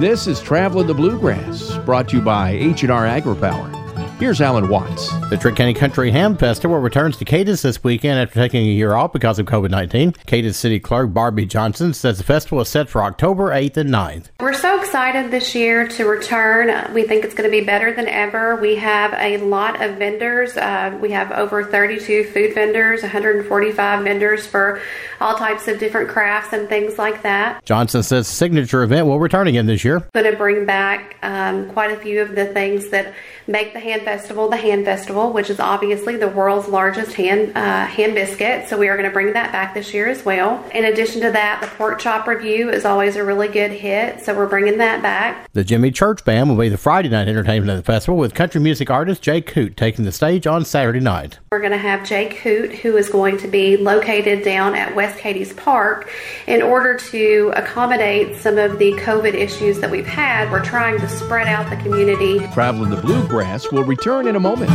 This is Traveling the Bluegrass, brought to you by H&R AgriPower. Here's Alan Watts. The Trigg County Country Ham Festival returns to Cadiz this weekend after taking a year off because of COVID-19. Cadiz City Clerk Barbie Johnson says the festival is set for October 8th and 9th. We're so excited this year to return. We think it's going to be better than ever. We have a lot of vendors. We have over 32 food vendors, 145 vendors for all types of different crafts and things like that. Johnson says the signature event will return again this year. Going to bring back quite a few of the things that make the Ham Festival, which is obviously the world's largest ham biscuit. So we are going to bring that back this year as well. In addition to that, the Pork Chop Review is always a really good hit, so we're bringing that back. The Jimmy Church Band will be the Friday night entertainment of the festival, with country music artist Jay Coote taking the stage on Saturday night. We're going to have Jay Coote, who is going to be located down at West Cadiz Park. In order to accommodate some of the COVID issues that we've had, we're trying to spread out the community. Traveling the Bluegrass will return in a moment.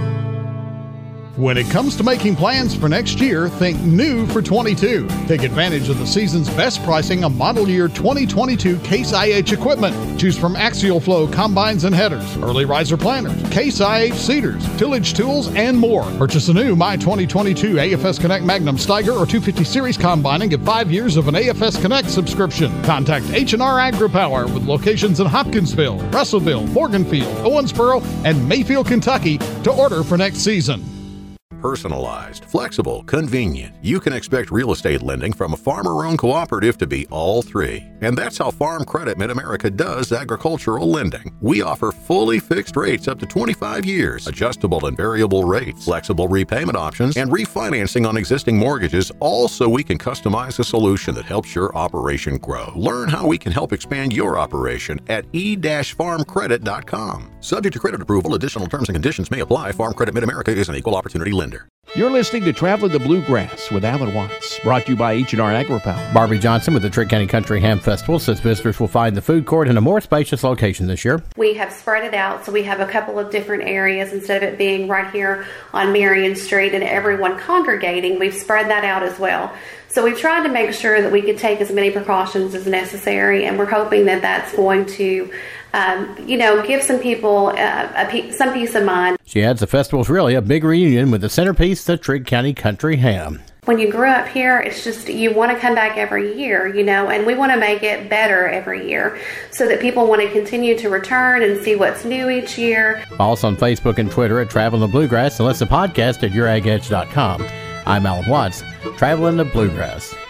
When it comes to making plans for next year, think new for 22. Take advantage of the season's best pricing on model year 2022 Case IH equipment. Choose from Axial Flow combines and headers, early riser planters, Case IH seeders, tillage tools, and more. Purchase a new My 2022 AFS Connect Magnum Steiger or 250 Series combine and get 5 years of an AFS Connect subscription. Contact H&R AgriPower with locations in Hopkinsville, Russellville, Morganfield, Owensboro, and Mayfield, Kentucky to order for next season. Personalized, flexible, convenient. You can expect real estate lending from a farmer-owned cooperative to be all three. And that's how Farm Credit Mid-America does agricultural lending. We offer fully fixed rates up to 25 years, adjustable and variable rates, flexible repayment options, and refinancing on existing mortgages, all so we can customize a solution that helps your operation grow. Learn how we can help expand your operation at e-farmcredit.com. Subject to credit approval, additional terms and conditions may apply. Farm Credit Mid-America is an equal opportunity lender. You're listening to Traveling the Bluegrass with Alan Watts, brought to you by H&R AgriPower. Barbie Johnson with the Trigg County Country Ham Festival says visitors will find the food court in a more spacious location this year. We have spread it out, so we have a couple of different areas. Instead of it being right here on Marion Street and everyone congregating, we've spread that out as well. So we've tried to make sure that we could take as many precautions as necessary, and we're hoping that that's going to give some people some peace of mind. She adds the festival's really a big reunion with the centerpiece, the Trigg County Country Ham. When you grew up here, it's just you want to come back every year, and we want to make it better every year so that people want to continue to return and see what's new each year. Follow us on Facebook and Twitter at Traveling the Bluegrass and listen to the podcast at youragedge.com. I'm Alan Watts, Traveling the Bluegrass.